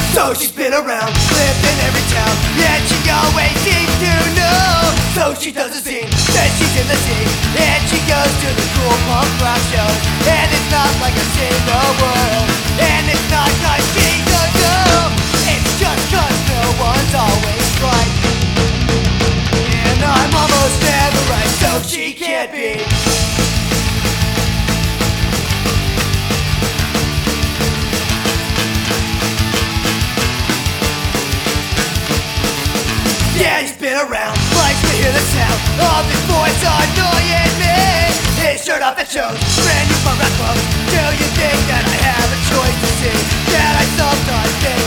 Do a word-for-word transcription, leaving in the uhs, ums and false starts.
So she's been around, lived in every town, yet she always seems to know. So she doesn't seem that she's in the scene, and she goes to the cool punk rock shows. And it's not like a single world, and it's not cause she's a girl, it's just cause no one's always right. And I'm almost never right, so she can't be. Yeah, he's been around, likes to hear the sound of his voice annoying me. His shirt off that shows, brand new punk rock clothes. Do you think that I have a choice to see that I sometimes think